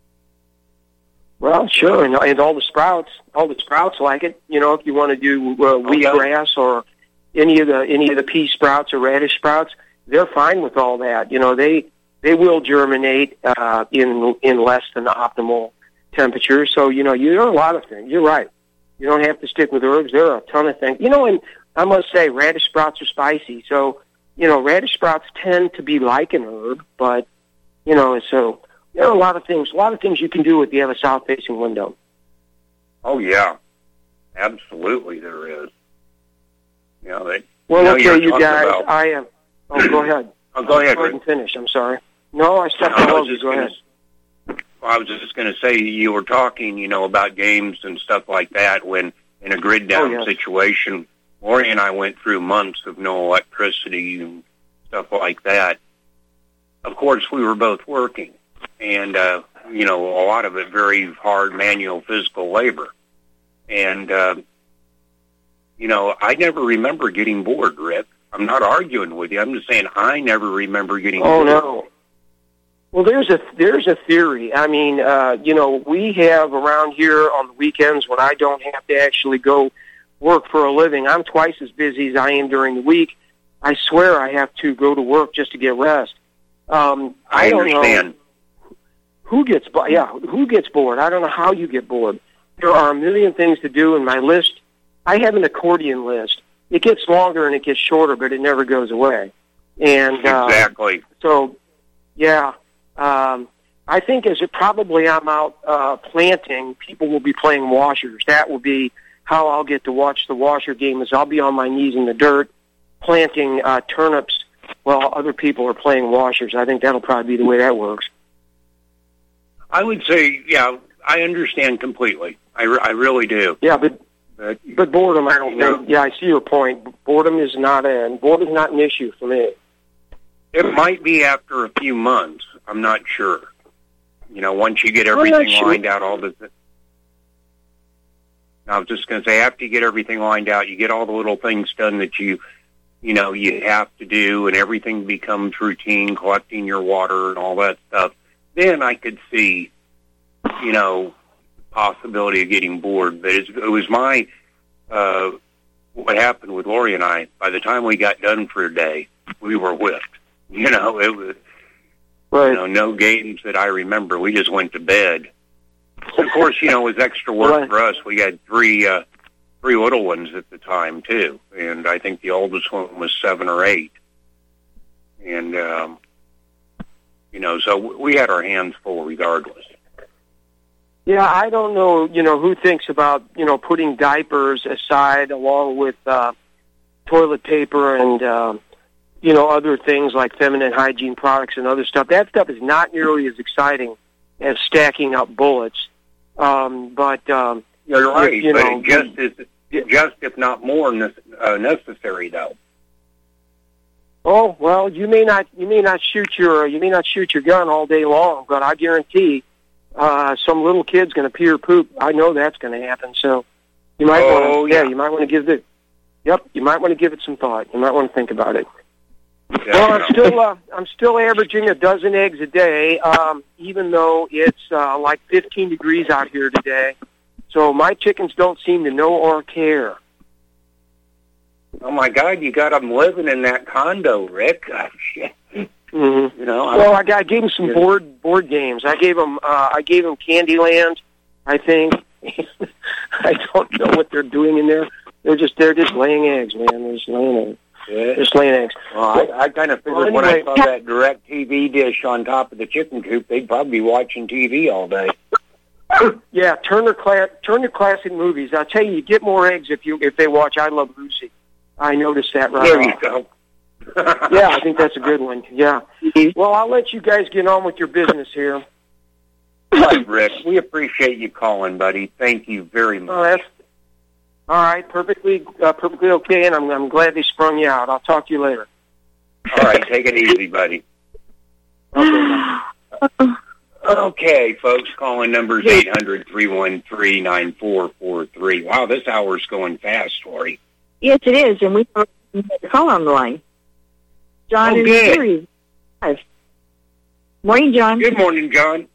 Well, sure, and, and all the sprouts, all the sprouts like it. You know, if you want to do uh, wheatgrass or any of the any of the pea sprouts or radish sprouts, they're fine with all that. You know, they they will germinate uh, in in less than the optimal temperature. So, you know, you there are a lot of things. You're right. You don't have to stick with herbs. There are a ton of things. You know, and I must say, radish sprouts are spicy. So, you know, radish sprouts tend to be like an herb, but you know, so. There are a lot of things, a lot of things you can do if you have a south-facing window. Oh, yeah. Absolutely there is. You know, they, well, you know, okay, you guys, about, I am... Oh, go ahead. Oh, go ahead. Go ahead and finish, I'm sorry. No, I stepped no, all over you. Go gonna, ahead. Well, I was just going to say, you were talking, you know, about games and stuff like that when in a grid-down oh, yeah. situation, Lori and I went through months of no electricity and stuff like that. Of course, we were both working. And, uh, you know, a lot of it very hard manual physical labor. And, uh, you know, I never remember getting bored, Rick. I'm not arguing with you. I'm just saying I never remember getting oh, bored. Oh, no. Well, there's a there's a theory. I mean, uh, you know, we have around here on the weekends when I don't have to actually go work for a living, I'm twice as busy as I am during the week. I swear I have to go to work just to get rest. Um, I, I don't understand. know. Who gets bored? Yeah, who gets bored? I don't know how you get bored. There are a million things to do in my list. I have an accordion list. It gets longer and it gets shorter, but it never goes away. And uh, exactly. So, yeah, um, I think as it probably I'm out uh, planting, people will be playing washers. That will be how I'll get to watch the washer game. Is I'll be on my knees in the dirt planting uh, turnips while other people are playing washers. I think that'll probably be the way that works. I would say, yeah, I understand completely. I, re- I really do. Yeah, but but, but boredom, I don't know. think. Yeah, I see your point. Boredom is not a boredom is not an issue for me. It might be after a few months. I'm not sure. You know, once you get everything sure. lined out, all the. I was just going to say, after you get everything lined out, you get all the little things done that you, you know, you have to do, and everything becomes routine, collecting your water and all that stuff. Then I could see, you know, possibility of getting bored. But it was my, uh, what happened with Lori and I, by the time we got done for a day, we were whipped. You know, it was, right. you know, no games that I remember. We just went to bed. Of course, you know, it was extra work right. for us. We had three, uh, three little ones at the time, too. And I think the oldest one was seven or eight. And, um, you know, so we had our hands full regardless. Yeah, I don't know, you know, who thinks about, you know, putting diapers aside along with uh, toilet paper and, uh, you know, other things like feminine hygiene products and other stuff. That stuff is not nearly as exciting as stacking up bullets. Um, but, um, You're right, you but know, it just is, just if not more ne- uh, necessary, though. Oh, well, you may not you may not shoot your you may not shoot your gun all day long, but I guarantee uh, some little kid's going to pee or poop. I know that's going to happen. So you might oh, want to, yeah. yeah, you might want to give it. Yep, you might want to give it some thought. You might want to think about it. Yeah, well, I'm still uh, I'm still averaging a dozen eggs a day, um, even though it's uh, like fifteen degrees out here today. So my chickens don't seem to know or care. Oh my God, you got them living in that condo, Rick. Oh, shit. Mm-hmm. You know, well, I, I gave them some board board games. I gave them uh, I gave them Candyland. I think I don't know what they're doing in there. They're just they're just laying eggs, man. They're just laying eggs. Yeah. Just laying eggs. Well, I, I kind of figured well, when anyway, I saw that direct T V dish on top of the chicken coop, they'd probably be watching T V all day. Yeah, Turner Cla- Turner Classic Movies. I'll tell you, you get more eggs if you if they watch I Love Lucy. I noticed that right There off. you go. Yeah, I think that's a good one. Yeah. Well, I'll let you guys get on with your business here. All right, Rick. We appreciate you calling, buddy. Thank you very much. Oh, that's all right. Perfectly, uh, perfectly okay, and I'm I'm glad they sprung you out. I'll talk to you later. All right, take it easy, buddy. Okay. Okay, folks, calling numbers eight hundred, three one three, nine four four three. Wow, this hour's going fast, Tori. Yes, it is, and we have a call on the line. John Oh, is good. Missouri. Yes. Morning, John. Good morning, John.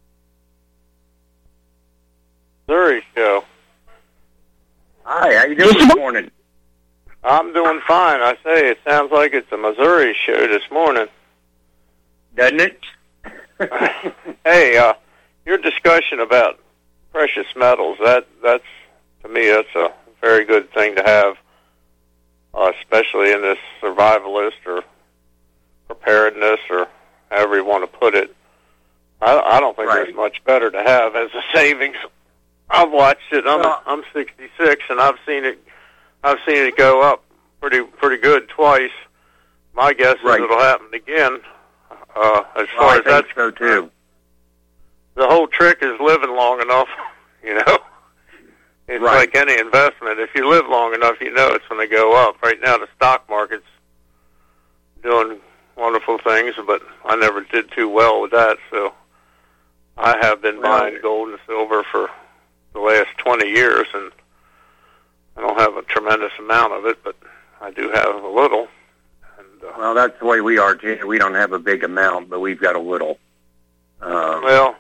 Missouri show. Hi, how you doing this morning? I'm doing fine. I say it sounds like it's a Missouri show this morning. Doesn't it? Hey, uh, your discussion about precious metals, that that's to me that's a very good thing to have, uh, especially in this survivalist or preparedness or however you want to put it. I, I don't think Right. there's much better to have as a savings. I've watched it. I'm Well- I'm sixty-six, and I've seen it. I've seen it go up pretty pretty good twice. My guess Right. is it'll happen again. Uh, as Well, far I as think that's so too. the whole trick is living long enough. You know, it's Right. like any investment. If you live long enough, you know it's going to go up. Right now, the stock market's doing wonderful things, but I never did too well with that. So I have been Well- buying gold and silver for the last twenty years, and I don't have a tremendous amount of it, but I do have a little. And uh, Well, that's the way we are too. We don't have a big amount, but we've got a little. Um, well,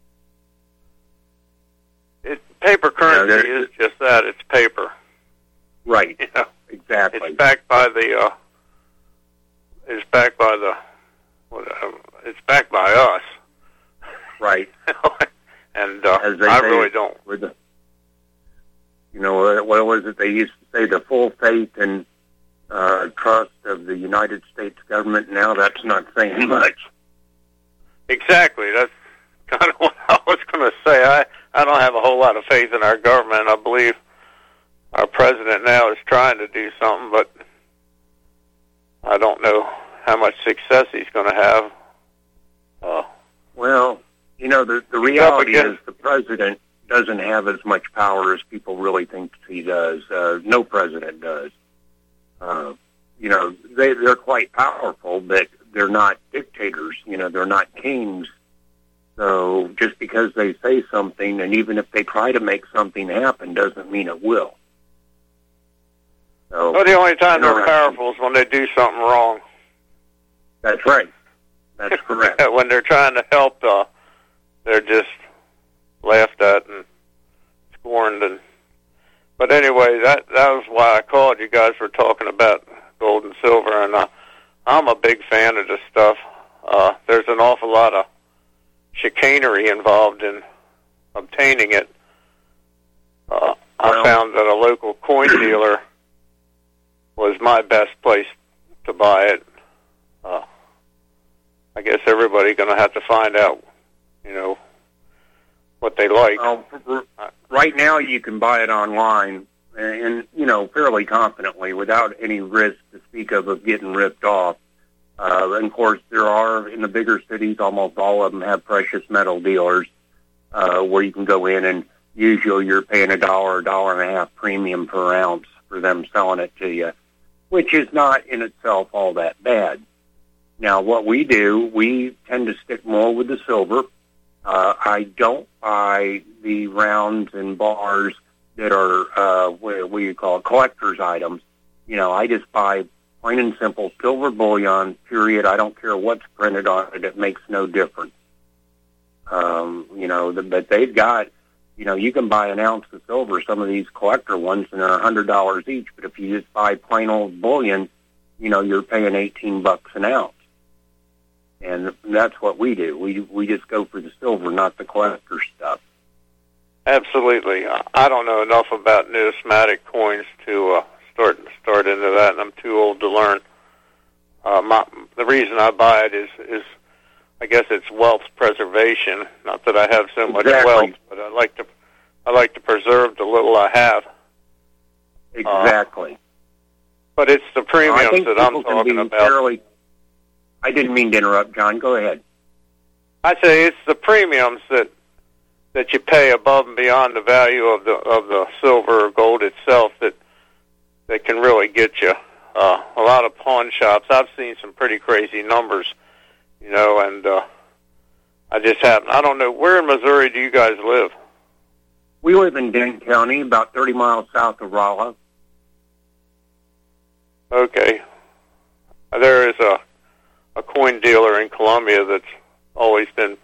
it paper currency there- is just that. It's paper. right. You know, Exactly. it's backed by the. Uh, it's backed by the. What, uh, it's backed by us. Right. And uh, As they I say, really don't. With the, you know, uh, what was it they used to say? The full faith and uh, trust of the United States government. Now that's not saying much. Exactly. That's kind of what I was going to say. I, I don't have a whole lot of faith in our government. I believe our president now is trying to do something, but I don't know how much success he's going to have. Uh, Well, you know, the, the reality is the president doesn't have as much power as people really think he does. Uh, no president does. Uh, you know, they, they're quite powerful, but they're not dictators. You know, they're not kings. So just because they say something, and even if they try to make something happen, doesn't mean it will. So, well, the only time they're interesting. powerful is when they do something wrong. That's right. That's correct. When they're trying to help, uh, they're just laughed at and scorned. And but anyway, that that was why I called. You guys were talking about gold and silver, and uh, I'm a big fan of this stuff. Uh, there's an awful lot of chicanery involved in obtaining it. Uh, I Well- found that a local coin dealer was my best place to buy it. Uh, I guess everybody's going to have to find out, you know, what they like. Well, r- r- right now you can buy it online, and, and you know, fairly confidently, without any risk to speak of of getting ripped off. Uh, and of course, there are in the bigger cities, almost all of them have precious metal dealers uh, where you can go in and usually you're paying a dollar, a dollar and a half premium per ounce for them selling it to you, which is not in itself all that bad. Now, what we do, we tend to stick more with the silver. Uh, I don't buy the rounds and bars that are, uh, what, what do you call it, collector's items. You know, I just buy plain and simple silver bullion, period. I don't care what's printed on it. It makes no difference. Um, you know, the, but they've got, you know, you can buy an ounce of silver, some of these collector ones, and they're one hundred dollars each. But if you just buy plain old bullion, you know, you're paying eighteen bucks an ounce. And that's what we do. We we just go for the silver, not the collector stuff. Absolutely. I don't know enough about numismatic coins to uh, start start into that, and I'm too old to learn. Uh, my, the reason I buy it is, is, I guess it's wealth preservation. Not that I have so much Exactly. wealth, but I like to I like to preserve the little I have. Exactly. Uh, but it's the I premiums think that I'm people can talking be about. fairly. I didn't mean to interrupt, John. Go ahead. I say it's the premiums that that you pay above and beyond the value of the of the silver or gold itself that that can really get you. Uh, a lot of pawn shops. I've seen some pretty crazy numbers, you know, and uh, I just haven't. I don't know, where in Missouri do you guys live? We live in Dent County, about thirty miles south of Rolla. Okay. There is a a coin dealer in Columbia that's always been,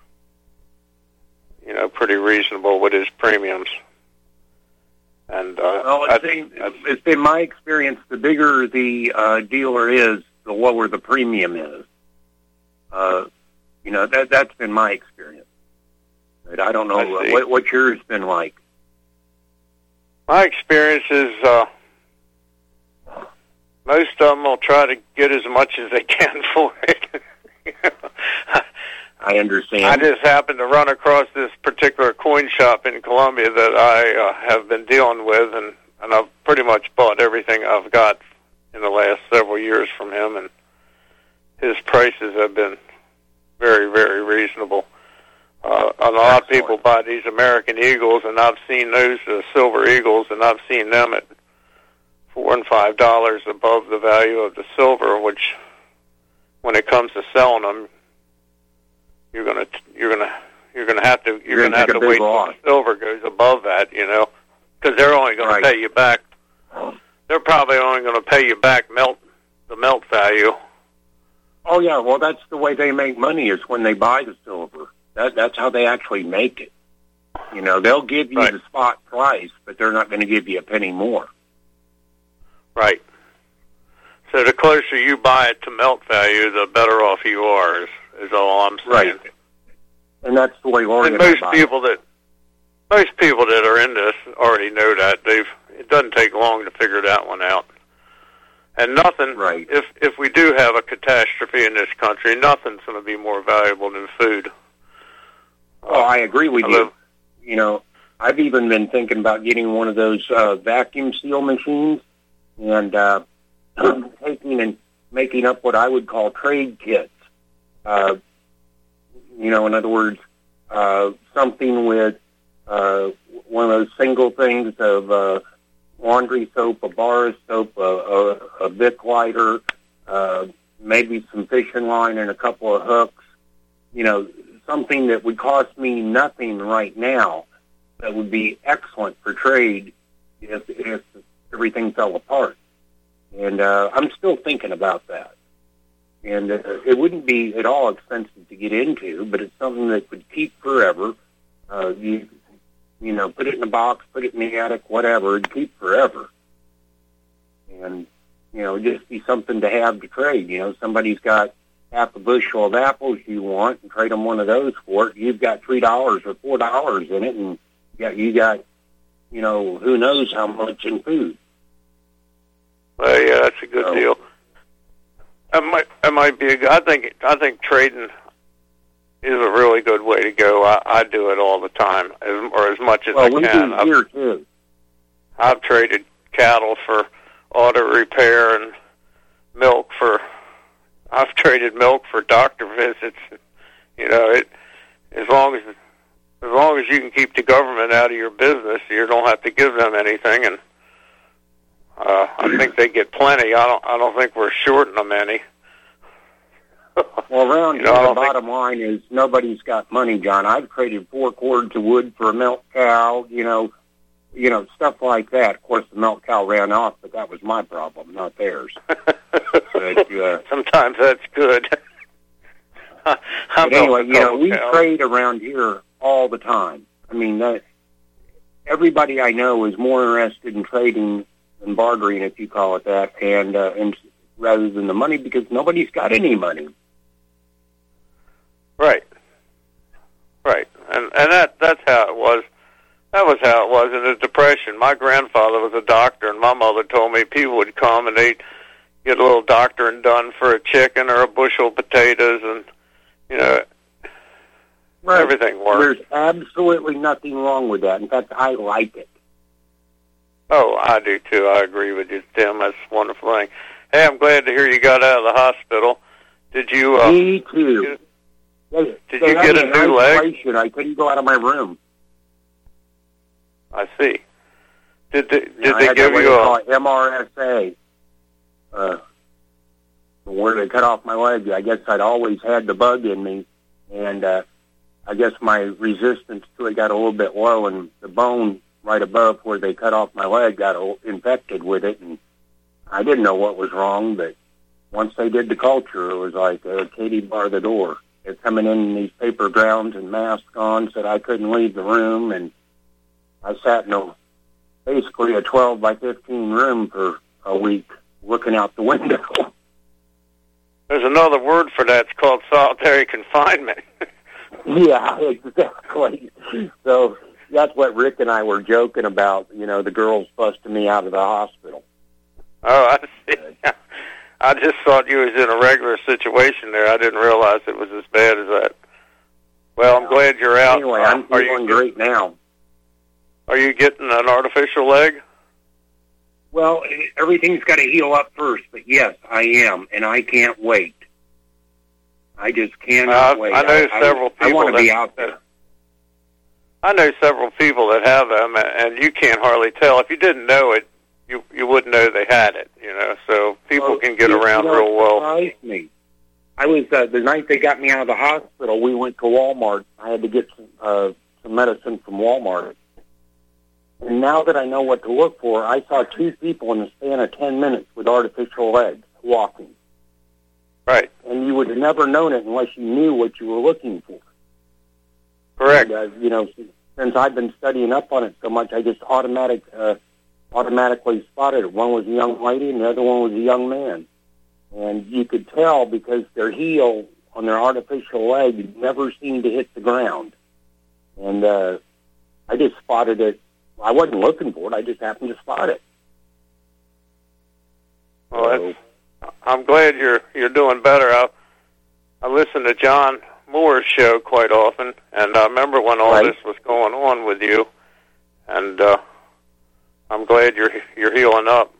you know, pretty reasonable with his premiums. And uh, well, it's, been, it's been my experience, the bigger the uh, dealer is, the lower the premium is. Uh, you know, that, that's been my experience. But I don't know, I uh, what, what yours been like. My experience is uh, most of them will try to get as much as they can for it. I understand. I just happened to run across this particular coin shop in Columbia that I uh, have been dealing with, and, and I've pretty much bought everything I've got in the last several years from him, and his prices have been very, very reasonable. Uh, a lot of people buy these American Eagles, and I've seen those uh, Silver Eagles, and I've seen them at four and five dollars above the value of the silver. Which, when it comes to selling them, you're gonna you're gonna you're gonna have to you're, you're gonna, gonna have to wait until the silver goes above that, you know, because they're only going right. to pay you back. They're probably only going to pay you back melt the melt value. Oh yeah, well that's the way they make money is when they buy the silver. That, that's how they actually make it. You know, they'll give you right. the spot price, but they're not going to give you a penny more. Right. So the closer you buy it to melt value, the better off you are, is, is all I'm saying. Right. And that's the way Oregon. And most people that most people that are in this already know that. They've it doesn't take long to figure that one out. And nothing. Right. If if we do have a catastrophe in this country, nothing's going to be more valuable than food. Oh, I agree with Hello? you. You know, I've even been thinking about getting one of those uh, vacuum seal machines and uh, taking and making up what I would call trade kits. Uh, you know, in other words, uh, something with uh, one of those single things of uh, laundry soap, a bar of soap, a, a, a Bic lighter, uh, maybe some fishing line and a couple of hooks. You know, something that would cost me nothing right now that would be excellent for trade if, if everything fell apart. And uh, I'm still thinking about that. And uh, it wouldn't be at all expensive to get into, but it's something that would keep forever. Uh, you, you know, put it in a box, put it in the attic, whatever, it'd keep forever. And, you know, just be something to have to trade. You know, somebody's got half a bushel of apples you want and trade them one of those for it. You've got three dollars or four dollars in it, and you got, you got, you know, who knows how much in food. Well, yeah, that's a good so, deal. That might that might be a good. I think I think trading is a really good way to go. I, I do it all the time, as, or as much as well, I we can. do I've, here too. I've traded cattle for auto repair and milk for. I've traded milk for doctor visits. You know, it as long as as long as you can keep the government out of your business, you don't have to give them anything. And uh, I think they get plenty. I don't. I don't think we're shorting them any. Well, around you know, here, the bottom line is nobody's got money, John. I've traded four cords of wood for a milk cow. You know, you know stuff like that. Of course, the milk cow ran off, but that was my problem, not theirs. But, uh, sometimes that's good. but anyway, you know, we cow. trade around here all the time. I mean, that, everybody I know is more interested in trading and bartering, if you call it that, and uh, and rather than the money, because nobody's got any money. Right, right, and and that that's how it was. That was how it was in the Depression. My grandfather was a doctor, and my mother told me people would come and they'd get a little doctoring done for a chicken or a bushel of potatoes, and you know, right. everything worked. There's absolutely nothing wrong with that. In fact, I like it. Oh, I do too. I agree with you, Tim. That's a wonderful thing. Hey, I'm glad to hear you got out of the hospital. Did you? Uh, Me too. Did, they, did they you get a new leg? I couldn't go out of my room. I see. Did they, did yeah, they I give you a M R S A? Uh, where they cut off my leg. I guess I'd always had the bug in me, and uh, I guess my resistance to it got a little bit low, and the bone right above where they cut off my leg got infected with it, and I didn't know what was wrong, but once they did the culture, it was like, uh, Katie, bar the door. They're coming in in these paper gowns and masks on, said I couldn't leave the room, and I sat in a, basically a twelve by fifteen room for a week looking out the window. There's another word for that. It's called solitary confinement. Yeah, exactly. So that's what Rick and I were joking about, you know, the girls busting me out of the hospital. Oh, I see. I just thought you was in a regular situation there. I didn't realize it was as bad as that. Well, I'm glad you're out. Anyway, I'm are feeling you, great now. Are you getting an artificial leg? Well, everything's got to heal up first, but yes, I am, and I can't wait. I just cannot uh, wait. I know I, several I, people I want to that, be out there. I know several people that have them, and you can't hardly tell. If you didn't know it, you you wouldn't know they had it, you know. So people well, can get you, around you know, real well. It surprised me. I was uh, the night they got me out of the hospital. We went to Walmart. I had to get some, uh, some medicine from Walmart. And now that I know what to look for, I saw two people in the span of ten minutes with artificial legs walking. Right. And you would have never known it unless you knew what you were looking for. Correct. And, uh, you know, since I've been studying up on it so much, I just automatic, uh, automatically spotted it. One was a young lady and the other one was a young man. And you could tell because their heel on their artificial leg never seemed to hit the ground. And uh, I just spotted it. I wasn't looking for it. I just happened to spot it. Well, that's, I'm glad you're you're doing better. I, I listen to John Moore's show quite often, and I remember when all right. this was going on with you, and uh, I'm glad you're you're healing up.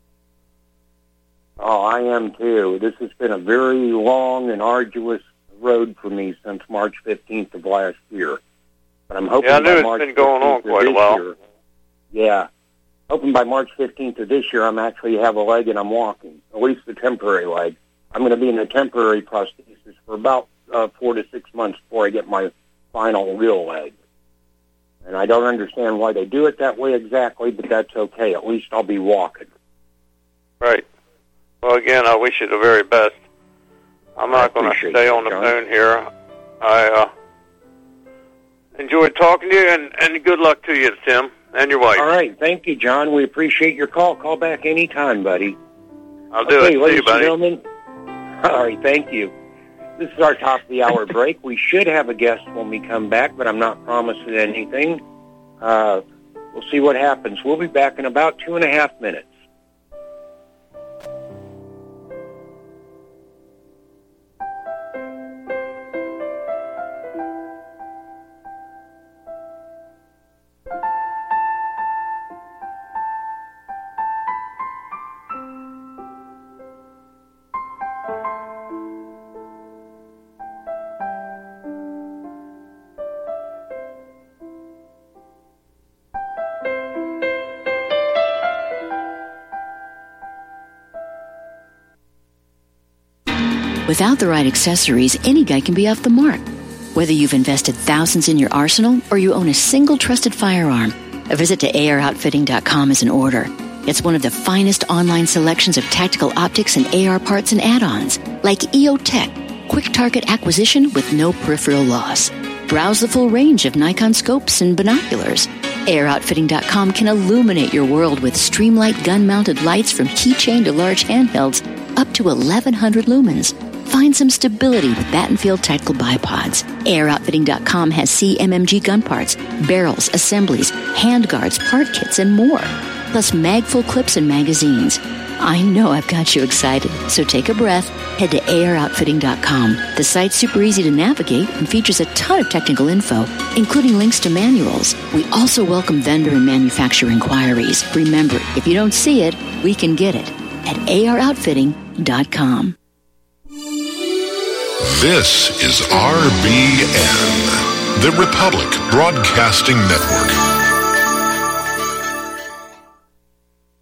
Oh, I am too. This has been a very long and arduous road for me since March fifteenth of last year. But I'm hoping yeah, I knew by it's March been going on quite a while. Year, yeah. Hoping by March fifteenth of this year, I'm actually have a leg and I'm walking, at least the temporary leg. I'm going to be in a temporary prosthesis for about uh, four to six months before I get my final real leg. And I don't understand why they do it that way exactly, but that's okay. At least I'll be walking. Right. Well, again, I wish you the very best. I'm not going to stay on the John. phone here. I uh, enjoyed talking to you, and, and good luck to you, Tim, and your wife. All right. Thank you, John. We appreciate your call. Call back anytime, buddy. I'll do okay, it. ladies See you, buddy. And gentlemen. All right. Thank you. This is our top of the hour break. We should have a guest when we come back, but I'm not promising anything. Uh, we'll see what happens. We'll be back in about two and a half minutes. Without the right accessories, any guy can be off the mark. Whether you've invested thousands in your arsenal or you own a single trusted firearm, a visit to A R outfitting dot com is in order. It's one of the finest online selections of tactical optics and A R parts and add-ons, like E O Tech, quick target acquisition with no peripheral loss. Browse the full range of Nikon scopes and binoculars. A R outfitting dot com can illuminate your world with Streamlight gun-mounted lights from keychain to large handhelds up to eleven hundred lumens. Find some stability with Battenfield Tactical Bipods. A R outfitting dot com has C M M G gun parts, barrels, assemblies, handguards, part kits, and more. Plus magful clips and magazines. I know I've got you excited, so take a breath. Head to A R outfitting dot com. The site's super easy to navigate and features a ton of technical info, including links to manuals. We also welcome vendor and manufacturer inquiries. Remember, if you don't see it, we can get it at A R outfitting dot com. This is R B N, the Republic Broadcasting Network.